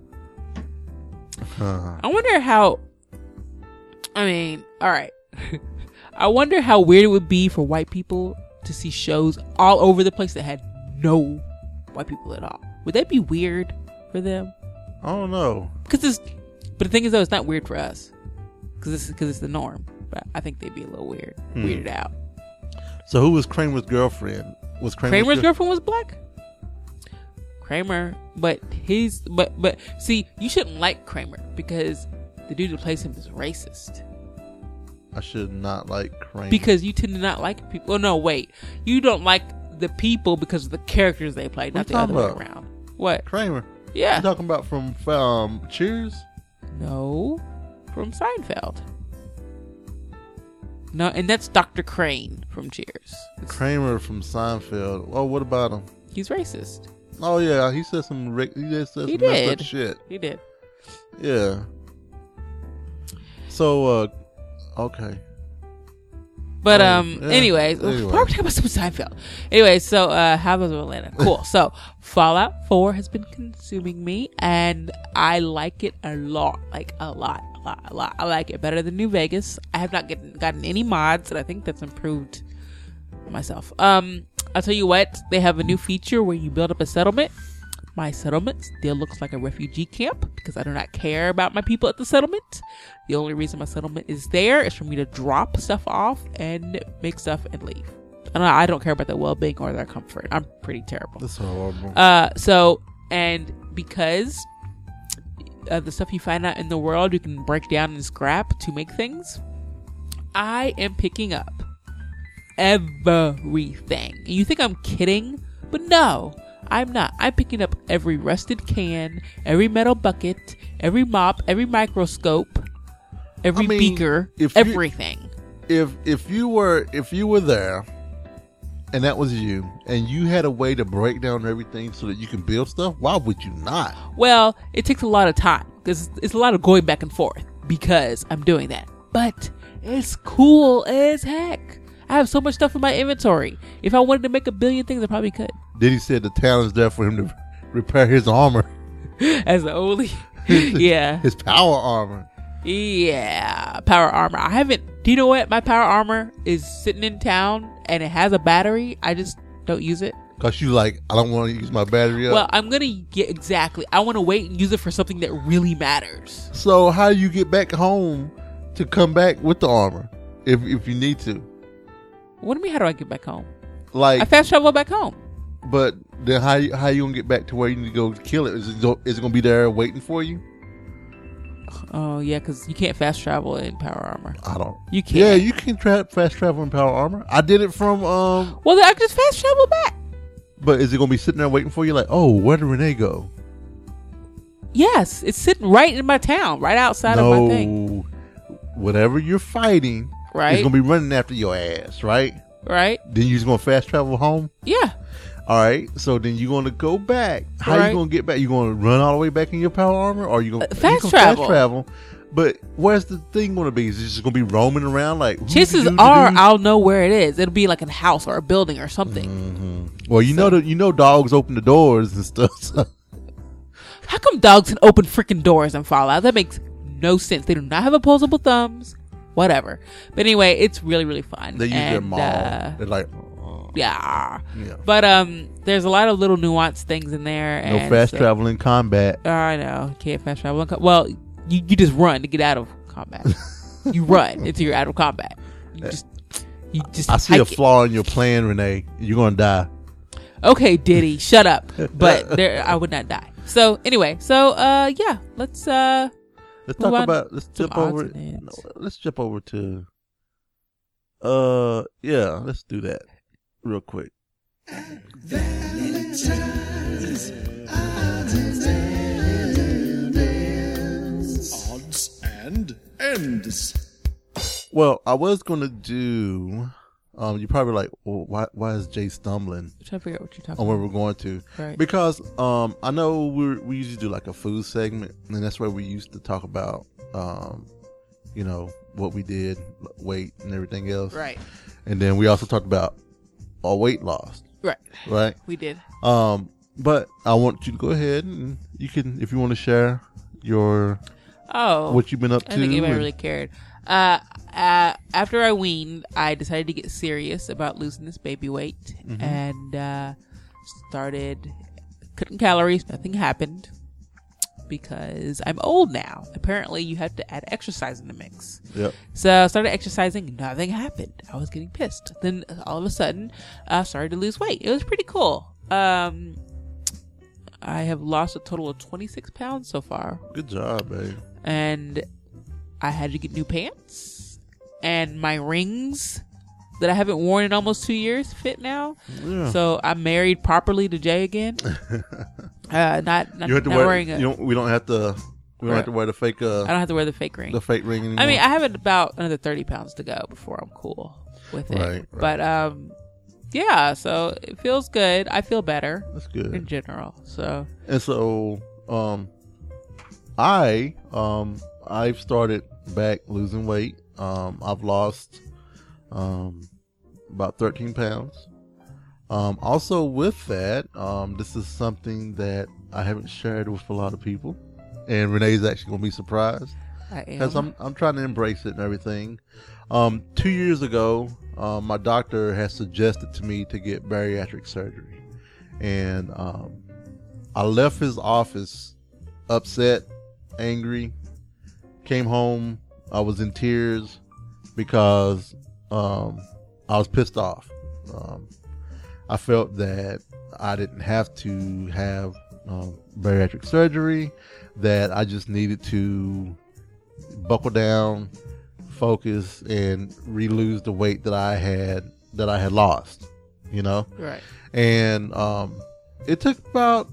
I wonder how, alright. I wonder how weird it would be for white people to see shows all over the place that had no white people at all. Would that be weird for them? I don't know. But the thing is, though, it's not weird for us because it's the norm. But I think they'd be a little weirded out. So who was Kramer's girlfriend? Was Kramer's girlfriend was black? Kramer, but see, you shouldn't like Kramer because the dude who plays him is racist. I should not like Kramer because you tend to not like people. Oh no, wait, you don't like the people because of the characters they play, not the other way around. What? Kramer? Yeah, you talking about from Cheers? No, from Seinfeld. No, and that's Dr. Crane from Cheers. Kramer from Seinfeld. Oh, what about him? He's racist. Oh yeah, he said some messed up shit. He did. Yeah. So, okay. But anyways, why are we talking about Seinfeld? Anyway, so how was Atlanta? Cool. So Fallout 4 has been consuming me, and I like it a lot. Like a lot. I like it better than New Vegas. I have not gotten any mods, and I think that's improved myself. I'll tell you what, they have a new feature where you build up a settlement. My settlement still looks like a refugee camp because I do not care about my people at the settlement. The only reason my settlement is there is for me to drop stuff off and make stuff and leave. I don't care about their well-being or their comfort. I'm pretty terrible. That's horrible. And because the stuff you find out in the world you can break down and scrap to make things, I am picking up everything. And you think I'm kidding, but no, I'm not. I'm picking up every rusted can, every metal bucket, every mop, every microscope, every beaker, everything. If you were there and that was you, and you had a way to break down everything so that you can build stuff, why would you not? Well, it takes a lot of time because it's a lot of going back and forth because I'm doing that. But it's cool as heck. I have so much stuff in my inventory. If I wanted to make a billion things, I probably could. Then he said the talent's there for him to repair his armor. As the only, yeah. His power armor. Yeah, power armor. I haven't. Do you know what? My power armor is sitting in town and it has a battery. I just don't use it. Cause you like, I don't want to use my battery up. Well, I'm gonna get exactly. I want to wait and use it for something that really matters. So how do you get back home to come back with the armor if you need to? What do you mean? How do I get back home? Like I fast travel back home. But then how you gonna get back to where you need to go to kill it? Is it gonna be there waiting for you? Oh yeah, because you can't fast travel in power armor. I don't. You can't. Yeah, you can fast travel in power armor. I did it from. Well, then I just fast travel back. But is it gonna be sitting there waiting for you? Like, oh, where did Renee go? Yes, it's sitting right in my town, right outside of my thing. Whatever you're fighting, right, it's gonna be running after your ass, right? Right. Then you're just gonna fast travel home. Yeah. All right, so then you're going to go back. How Right. you going to get back? You going to run all the way back in your power armor, or you going to fast travel. Fast travel. But where's the thing going to be? Is it just going to be roaming around like? Chances are I'll know where it is. It'll be like a house or a building or something. Mm-hmm. Well, you know dogs open the doors and stuff. So. How come dogs can open freaking doors in Fallout? That makes no sense. They do not have opposable thumbs. Whatever. But anyway, it's really, really fun. They use their maw. They're like, yeah. yeah. But there's a lot of little nuanced things in there. No and fast so- travel in combat. I know. You can't fast travel. Well, you just run to get out of combat. You run until you're out of combat. You just I see a hike it. flaw in your plan, Renee. You're gonna die. Okay, Diddy, shut up. But I would not die. So anyway, yeah, let's Let's Move talk on about. Let's to jump odds over. and ends. No, let's jump over to. Yeah, let's do that real quick. Odds and ends. Well, I was gonna do. You're probably like, well, why is Jay stumbling I'm trying to figure out what you're talking on where about. we're going to? Right. Because I know we usually do like a food segment, and that's where we used to talk about what we did, weight and everything else. Right. And then we also talked about our weight loss, Right. right? We did. But I want you to go ahead and you can, if you want to share your what you've been up I to. don't think anybody and- really cared. After I weaned, I decided to get serious about losing this baby weight and started cutting calories. Nothing happened because I'm old now. Apparently, you have to add exercise in the mix. Yep. So I started exercising. Nothing happened. I was getting pissed. Then all of a sudden, I started to lose weight. It was pretty cool. I have lost a total of 26 pounds so far. Good job, babe. And I had to get new pants, and my rings that I haven't worn in almost 2 years fit now. Yeah. So I'm married properly to Jay again. Not You have to wearing a. we don't have to. We don't have to wear the fake. I don't have to wear the fake ring. The fake ring anymore. I mean, I have about another 30 pounds to go before I'm cool with it. Right. But yeah. So it feels good. I feel better That's in good. general. So And so, I've started back losing weight. I've lost about 13 pounds. Also with that, this is something that I haven't shared with a lot of people, and Renee's actually gonna be surprised I am. because I'm trying to embrace it and everything. 2 years ago, my doctor has suggested to me to get bariatric surgery, and I left his office upset, angry. Came home, I was in tears because I was pissed off. I felt that I didn't have to have bariatric surgery, that I just needed to buckle down, focus, and re-lose the weight that I had lost, you know? Right. And it took about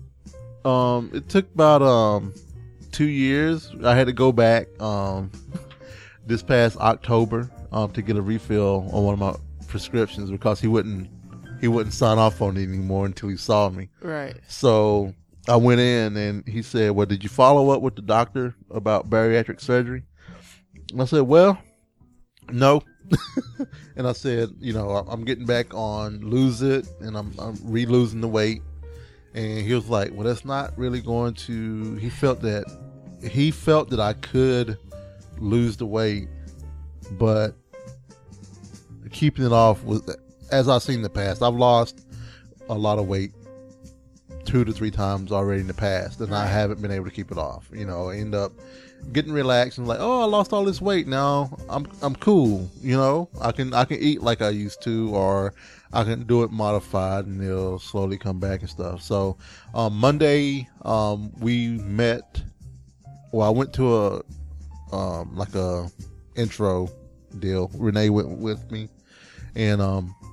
2 years. I had to go back this past October to get a refill on one of my prescriptions because he wouldn't sign off on it anymore until he saw me. Right. So I went in and he said, "Well, did you follow up with the doctor about bariatric surgery?" And I said, "Well, no." And I said, I'm getting back on Lose It, and I'm re-losing the weight. And he was like, "Well, that's not really going to." He felt that I could lose the weight, but keeping it off was, as I've seen in the past. I've lost a lot of weight 2 to 3 times already in the past, and I haven't been able to keep it off. I end up getting relaxed and like, oh, I lost all this weight. Now I'm cool. I can eat like I used to, or I can do it modified, and it'll slowly come back and stuff. So Monday we met. Well, I went to a intro deal. Renee went with me, and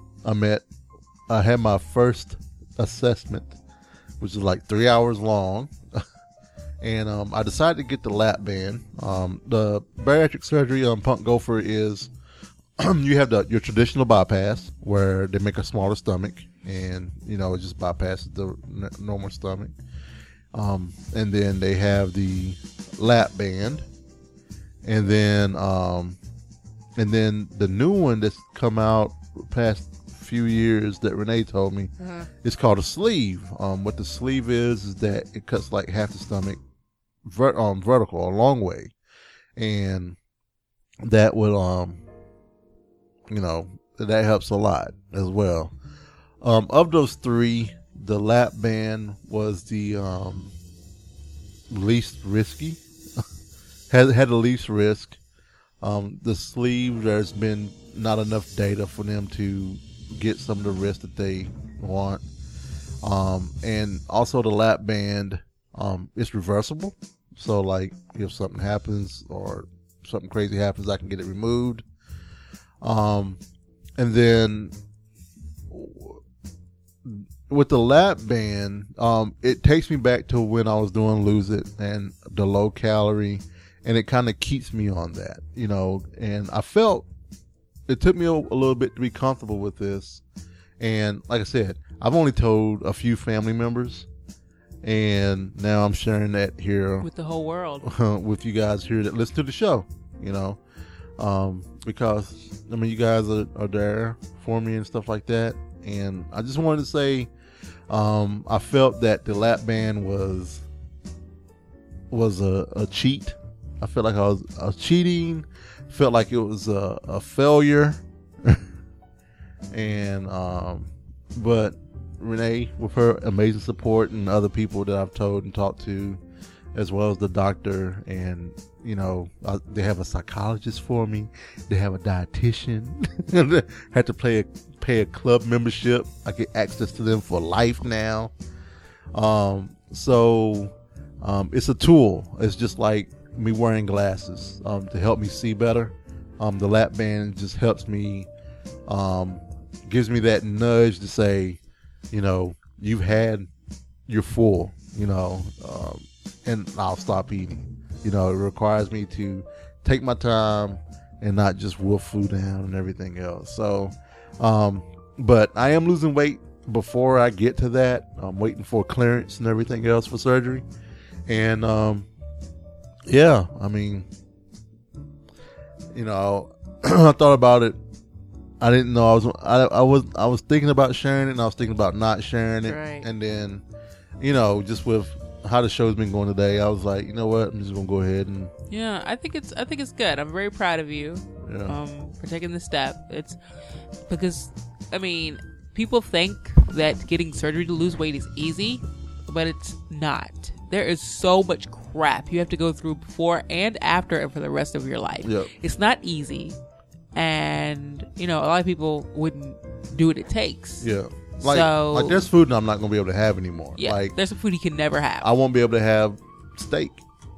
I had my first assessment, which is like 3 hours long. And I decided to get the lap band. The bariatric surgery on Punk Gopher is you have your traditional bypass where they make a smaller stomach, and it just bypasses the normal stomach. And then they have the lap band, and then the new one that's come out past few years that Renee told me, it's called a sleeve. What the sleeve is that it cuts like half the stomach vertical, a long way, and that would that helps a lot as well. Of those three, the lap band was the least risky, had the least risk. The sleeve, there's been not enough data for them to get some of the risk that they want. And also the lap band, it's reversible. So like if something happens or something crazy happens, I can get it removed. And then with the lap band, it takes me back to when I was doing Lose It and the low calorie, and it kind of keeps me on that, and I felt it took me a little bit to be comfortable with this. And like I said, I've only told a few family members, and now I'm sharing that here with the whole world, with you guys here that listen to the show, because you guys are there for me and stuff like that. And I just wanted to say, I felt that the lap band was a cheat. I felt like I was cheating. Felt like it was a failure. And but Renee, with her amazing support, and other people that I've told and talked to, as well as the doctor, and they have a psychologist for me. They have a dietitian. Had to pay a club membership. I get access to them for life now. So it's a tool. It's just like me wearing glasses to help me see better. The lap band just helps me, gives me that nudge to say, you've had, you're full, and I'll stop eating. It requires me to take my time and not just wolf food down and everything else. So, but I am losing weight before I get to that. I'm waiting for clearance and everything else for surgery. And, yeah, I thought about it. I didn't know I was thinking about sharing it, and I was thinking about not sharing it. Right. And then, just with how the show's been going today, I was like, you know what, I'm just gonna go ahead and. Yeah, I think it's good. I'm very proud of you, for taking this step. It's because, people think that getting surgery to lose weight is easy, but it's not. There is so much crap you have to go through before and after and for the rest of your life. Yep. It's not easy. And, a lot of people wouldn't do what it takes. Yeah. Like there's food I'm not going to be able to have anymore. Yeah, like, there's some food you can never have. I won't be able to have steak,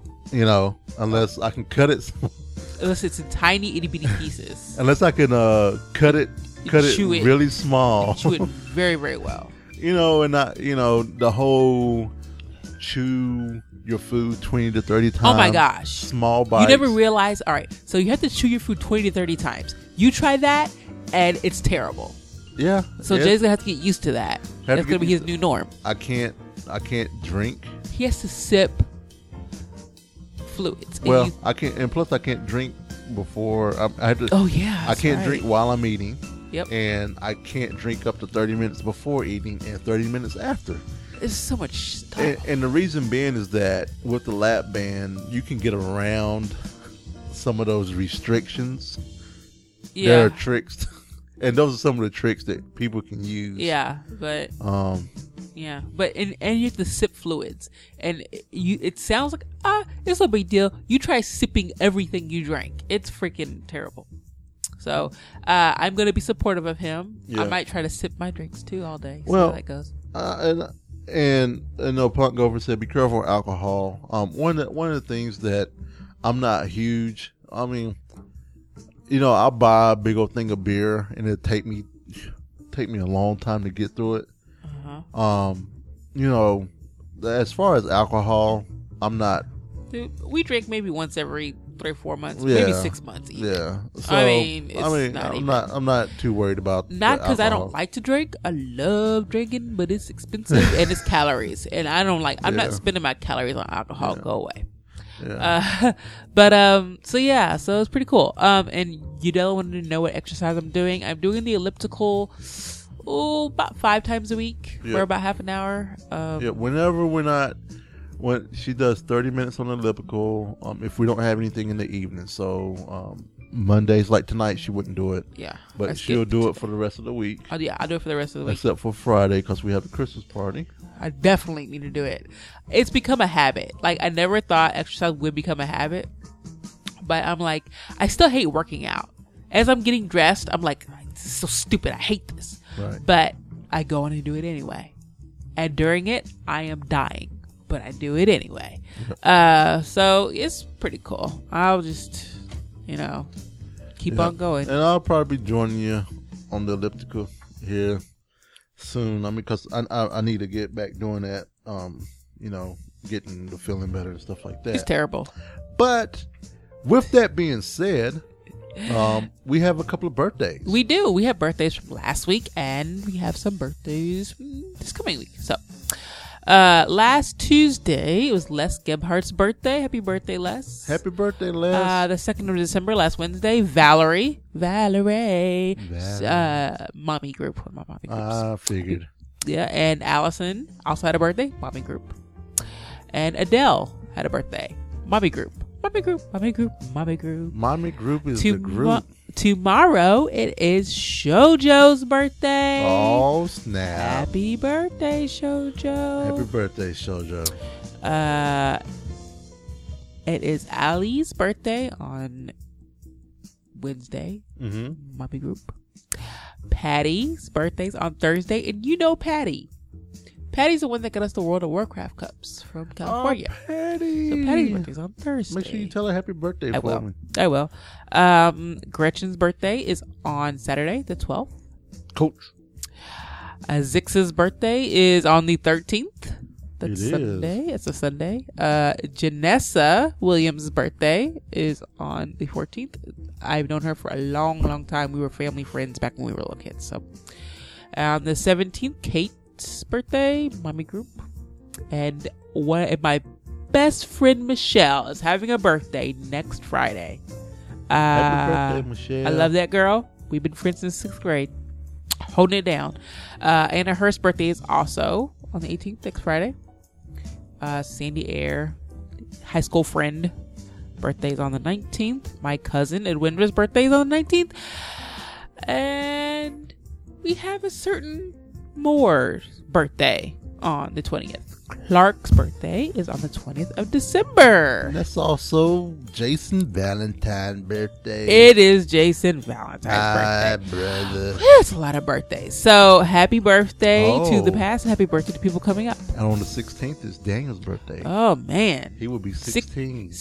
unless I can cut it. Unless it's in tiny itty bitty pieces. Unless I can cut it really small. Chew it very, very well. And not, the whole chew your food 20 to 30 times. Oh my gosh. Small bites. You never realize, all right, so you have to chew your food 20 to 30 times. You try that, and it's terrible. Yeah. So Jay's going to have to get used to that. That's going to be his new norm. I can't drink. He has to sip fluids. Well, I can't, and plus I can't drink before. I have to. Oh, yeah. I can't drink while I'm eating. Yep. And I can't drink up to 30 minutes before eating and 30 minutes after. There's so much stuff. And the reason being is that with the lap band, you can get around some of those restrictions. Yeah. There are tricks, and those are some of the tricks that people can use. Yeah, but yeah, but and you have to sip fluids, and it sounds like it's no big deal. You try sipping everything you drink; it's freaking terrible. So I'm going to be supportive of him. Yeah. I might try to sip my drinks too all day. See Well, how that goes. And Punk Gover said, be careful with alcohol. One of the things that I'm not huge. I'll buy a big old thing of beer, and it'll take me a long time to get through it. As far as alcohol, I'm not. Dude, we drink maybe once every 3 or 4 months, Yeah. maybe 6 months. Even. Yeah. So, I mean, it's not even. I'm not too worried about Not because I alcohol. don't like to drink. I love drinking, but it's expensive and it's calories, and I don't like. I'm not spending my calories on alcohol. Go away. Yeah. So it's pretty cool. And Udella wanted to know what exercise I'm doing. I'm doing the elliptical, about 5 times a week for about half an hour. Whenever when she does 30 minutes on the elliptical, if we don't have anything in the evening. So Mondays, like tonight, she wouldn't do it. Yeah, But she'll do it for the rest of the week. I'll do it for the rest of the week. Except for Friday, because we have the Christmas party. I definitely need to do it. It's become a habit. Like, I never thought exercise would become a habit. But I'm like, I still hate working out. As I'm getting dressed, I'm like, this is so stupid. I hate this. Right. But I go on and do it anyway. And during it, I am dying. But I do it anyway. So it's pretty cool. I'll just, keep on going. And I'll probably be joining you on the elliptical here soon. I mean, because I need to get back doing that. Getting the feeling better and stuff like that. It's terrible. But with that being said, we have a couple of birthdays. We do. We have birthdays from last week, and we have some birthdays this coming week. So, last Tuesday, it was Les Gebhardt's birthday. Happy birthday, Les. Happy birthday, Les. The 2nd of December, last Wednesday, Valerie, Mommy Group, one of my mommy groups. I figured. Yeah, and Allison also had a birthday, Mommy Group. And Adele had a birthday, Mommy Group. Mommy Group. Mommy Group is the group. Tomorrow, it is Shoujo's birthday. Oh, snap. Happy birthday, Shoujo. Happy birthday, Shoujo. It is Ali's birthday on Wednesday. Mm-hmm. Mommy Group. Patty's birthday's on Thursday. And you know Patty. Patty's the one that got us the World of Warcraft cups from California. Oh, Patty. So Patty's birthday's on Thursday. Make sure you tell her happy birthday for me. I will. Gretchen's birthday is on Saturday, the 12th. Coach. Zix's birthday is on the 13th. That's It Sunday. It's a Sunday. Janessa Williams' birthday is on the 14th. I've known her for a long, long time. We were family friends back when we were little kids. So, on the 17th, Kate's birthday, Mommy Group. And my best friend Michelle is having a birthday next Friday. Happy birthday, Michelle. I love that girl. We've been friends since 6th grade. Holding it down. Anna Hurst's birthday is also on the 18th, next Friday. Sandy Air, high school friend, birthday's on the 19th. My cousin Edwindra's birthday is on the 19th. And we have a certain Moore's birthday on the 20th. Clark's birthday is on the 20th of December. That's also Jason Valentine's birthday. It is Jason Valentine's birthday. Brother. It's a lot of birthdays. So happy birthday to the Oh. past. Happy birthday to people coming up. And on the 16th is Daniel's birthday. Oh, man. He will be 16.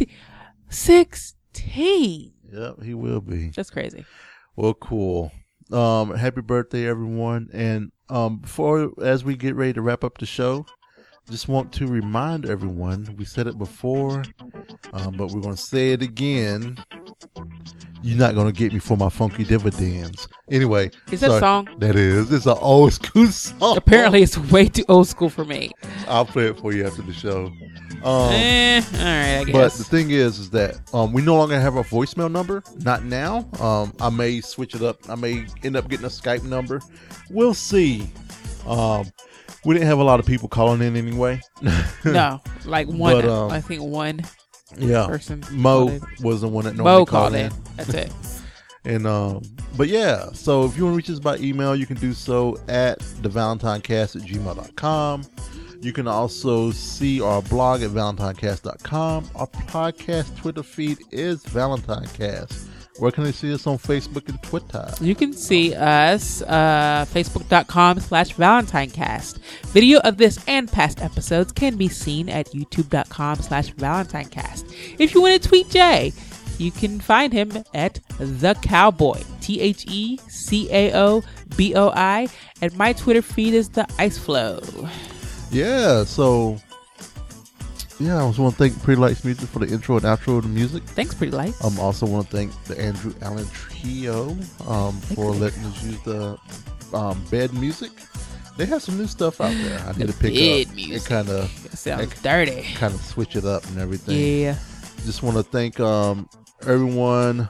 16. Yep, he will be. That's crazy. Well, cool. Happy birthday, everyone. And as we get ready to wrap up the show, just want to remind everyone, we said it before, but we're going to say it again. You're not going to get me for my funky dividends. Anyway. Is that a song? That is. It's an old school song. Apparently, it's way too old school for me. I'll play it for you after the show. All right, I guess. But the thing is that we no longer have a voicemail number. Not now. I may switch it up. I may end up getting a Skype number. We'll see. We didn't have a lot of people calling in anyway. No, like one. But, I think one Yeah. person. Mo called in. was the one that normally Mo called called in. in. That's it. And but yeah, so if you want to reach us by email, you can do so at thevalentinecast@gmail.com. You can also see our blog at valentinecast.com. Our podcast Twitter feed is ValentineCast. Where can they see us on Facebook and Twitter? You can see us facebook.com/ValentineCast. Video of this and past episodes can be seen at youtube.com/ValentineCast. If you want to tweet Jay, you can find him at The Cowboy, TheCaoboi, and my Twitter feed is The Ice Flow. Yeah, so Yeah, I also want to thank Pretty Lights Music for the intro and outro of the music. Thanks, Pretty Lights. Also want to thank the Andrew Allen Trio for letting us use the bed music. They have some new stuff out there. I need to pick bed up. music. It kind of Sounds dirty. kind of switch it up and everything. Yeah. Just want to thank everyone.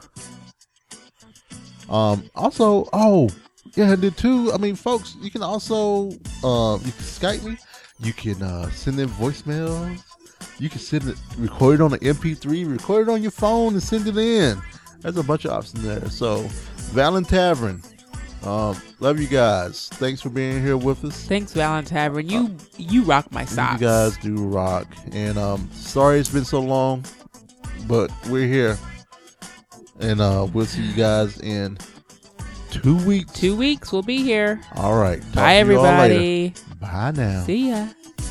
Also, I did too. I mean, folks, you can also you can Skype me. You can send in voicemails. You can record it on an MP3, record it on your phone, and send it in. There's a bunch of options there. So, Valen Tavern. Love you guys. Thanks for being here with us. Thanks, Valen Tavern. You rock my socks. You guys do rock. And sorry it's been so long, but we're here. And we'll see you guys in 2 weeks. 2 weeks, we'll be here. All right. Talk Bye, to you all later. everybody. Bye now. See ya.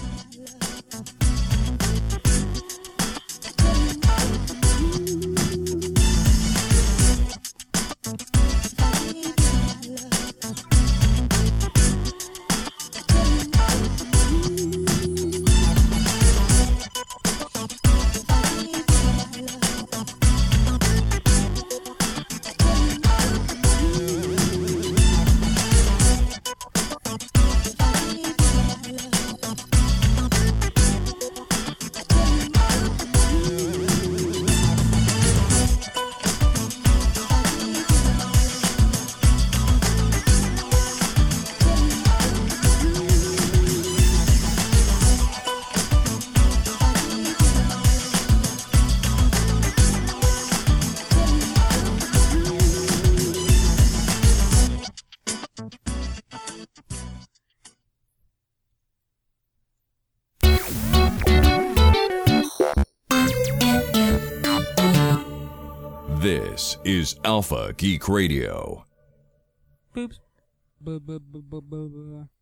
This is Alpha Geek Radio. Boops.